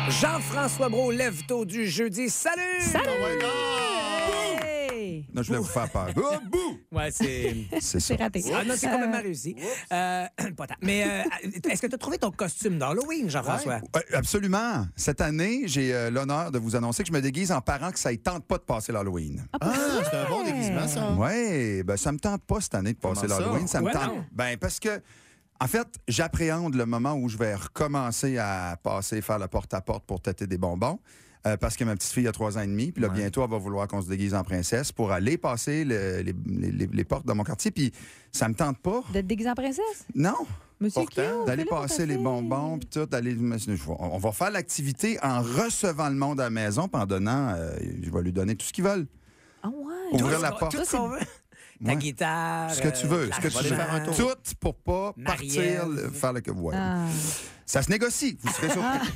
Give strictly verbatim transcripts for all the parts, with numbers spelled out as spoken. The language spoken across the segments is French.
Jean-François Brault, lève-tôt du jeudi. Salut! Salut! Oh my God! Hey! Non, je voulais vous faire peur. Oh, bouh! Ouais, c'est... C'est ça. C'est raté. Ah non, c'est complètement réussi. Euh, pas tant. Mais euh, est-ce que tu as trouvé ton costume d'Halloween, Jean-François? Ouais, absolument. Cette année, j'ai euh, l'honneur de vous annoncer que je me déguise en parent que ça ne tente pas de passer l'Halloween. Ah, c'est un bon déguisement, ça. Oui, ben ça me tente pas cette année de passer Comment ça? l'Halloween. Ça me Ouais, tente. non. Ben parce que, en fait, j'appréhende le moment où je vais recommencer à passer, faire le porte-à-porte pour têter des bonbons. Euh, parce que ma petite fille a trois ans et demi, puis là, Ouais. bientôt, elle va vouloir qu'on se déguise en princesse pour aller passer le- les, les- les portes de mon quartier. Puis ça me tente pas. De te déguiser en princesse? Non. Monsieur Pourtant, Kyo, d'aller fais-le passer les passer. bonbons, puis tout, d'aller. On va faire l'activité en recevant le monde à la maison, puis en donnant. euh, je vais lui donner tout ce qu'ils veulent. Ah ouais. Ouvrir Tout la ce qu'on- porte. Tout ce qu'on veut. Ta Ouais. guitare. Ce que tu veux, ce que euh, tu aller veux. faire un tour. Tout pour pas Marie-Ève. partir, le- faire le. Ouais. Ah. Ça se négocie, vous serez surpris.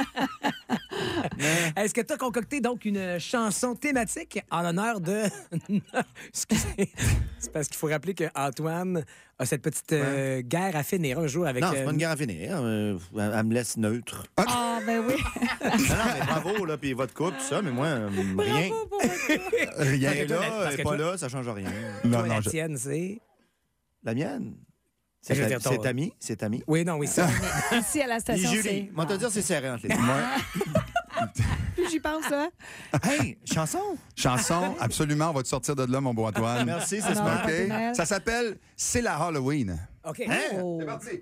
Est-ce que tu as concocté donc une chanson thématique en l'honneur de. Excusez. C'est parce qu'il faut rappeler qu'Antoine a cette petite euh, guerre à finir un jour avec. Non, c'est euh, pas une guerre à finir. Euh, elle, elle me laisse neutre. Ah, ben oui. non, non, mais bravo, là, puis votre couple, tout ça, mais moi, euh, rien. Bravo pour votre- Rien. Elle est toi, là, parce elle que est pas toi- là, ça change rien. Non, toi, non, la je- tienne, c'est. La mienne? Je veux C'est dire, ton- c'est ami? C'est ami? Oui, non, oui, ça. Ici, à la Puis station, Julie, c'est... moi, te dire, c'est serré entre les deux. Plus j'y pense, hein? Hey, chanson? Chanson, absolument, on va te sortir de là, mon beau Antoine. Merci, c'est Non. smart. OK? Happy Noël. Ça s'appelle C'est la Halloween. OK. Oh. C'est parti.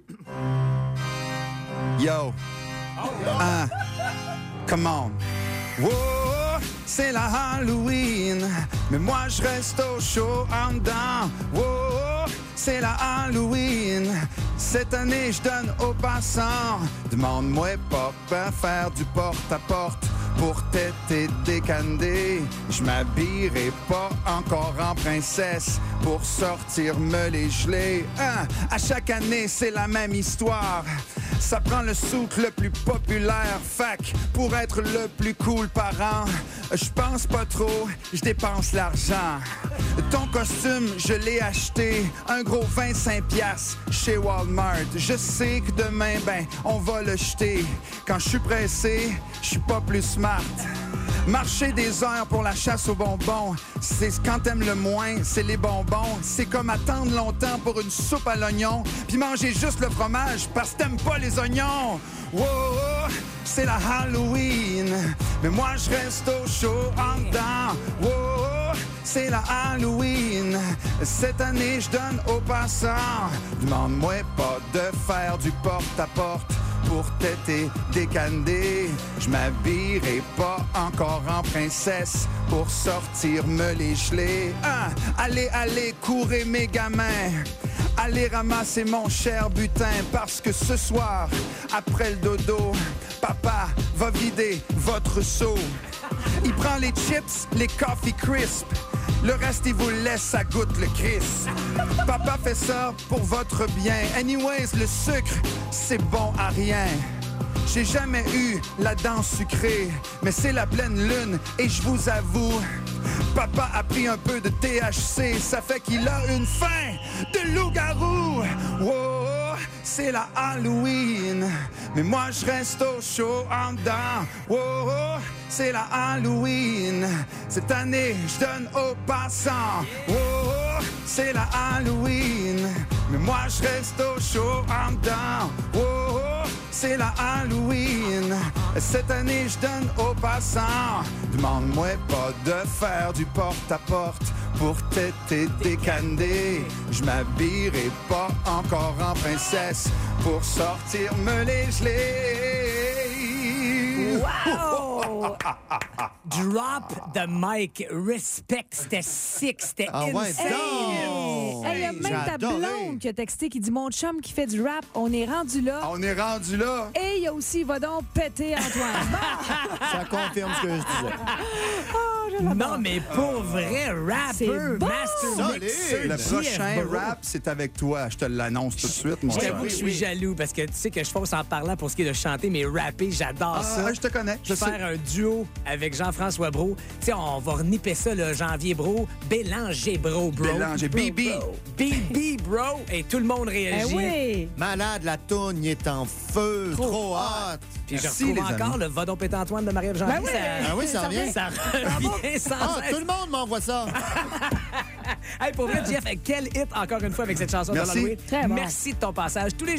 Yo. Ah. Come on. Wow, c'est la Halloween. Mais moi, je reste au chaud en dedans. Wow, c'est la Halloween. Cette année, je donne aux passants. Demande-moi pas à faire du porte-à-porte. Pour t'être décandé, je m'habillerai pas encore en princesse pour sortir me les geler. Hein? À chaque année, c'est la même histoire. Ça prend le souk le plus populaire, fac, pour être le plus cool parent. Je pense pas trop, je dépense l'argent. Ton costume, je l'ai acheté, un gros vingt-cinq piastres chez Walmart. Je sais que demain, ben, on va le jeter. Quand je suis pressé, je suis pas plus smart. Marcher des heures pour la chasse aux bonbons, c'est quand t'aimes le moins, c'est les bonbons. C'est comme attendre longtemps pour une soupe à l'oignon, puis manger juste le fromage parce que t'aimes pas les oignons. Wow, c'est la Halloween, mais moi je reste au chaud en dedans. Wow, c'est la Halloween, cette année je donne aux passants. Demande-moi pas de faire du porte-à-porte. Pour t'être décandé, je m'habillerai pas encore en princesse pour sortir me les geler. Ah, allez, allez, courez mes gamins. Allez ramasser mon cher butin parce que ce soir, après le dodo, papa va vider votre seau. Il prend les chips, les coffee crisp. Le reste, il vous laisse, ça goûte le Chris. Papa fait ça pour votre bien. Anyways, le sucre, c'est bon à rien. J'ai jamais eu la dent sucrée, mais c'est la pleine lune et je vous avoue, papa a pris un peu de T H C, ça fait qu'il a une faim de loup-garou. Wow, c'est la Halloween, mais moi je reste au chaud en dedans. Wow, c'est la Halloween, cette année je donne aux passants. Wow, c'est la Halloween, mais moi je reste au chaud en dedans. Wow, c'est la Halloween, cette année je donne aux passants. Demande-moi pas de faire du porte-à-porte pour t'être décandé. Je m'habillerai pas encore en princesse pour sortir me les geler. Wow! Drop the mic. Respect. C'était sick. C'était Ah ouais, insane. donc! Hey, il y a Hey, même j'ai ta adoré. blonde qui a texté qui dit « Mon chum qui fait du rap, on est rendu là. On est rendu là. Et il y a aussi « Va donc péter Antoine. » Ça confirme ce que je disais. Non, mais pour vrai, C'est rapper, bon! master Solide! mixer, Le J F prochain Brault. rap, c'est avec toi. Je te l'annonce tout de suite, mon Je cher. t'avoue que je suis jaloux parce que tu sais que je fausse en parlant pour ce qui est de chanter, mais rapper, j'adore ça. Ah, je te connais. Je sais. Faire un duo avec Jean-François Brault. Tu sais, on va renipper ça, le Janvier Brault. Bélanger Brault, bro. Bélanger, B B. B B, bro. Et tout le monde Eh réagit. oui! Malade, la toune, il est en feu. Trop Trop hot. Puis je Merci, retrouve les encore amis. le Va donc péter Antoine de Marie-Ève Janvier. Ben oui. Ça, Ah oui, ça revient. ça revient sans Ah, cesse. tout le monde m'envoie ça. Hey, pour vrai, Jeff, quel hit encore une fois avec cette chanson Merci. de l'Halloween. Très bon. Merci de ton passage. Tous les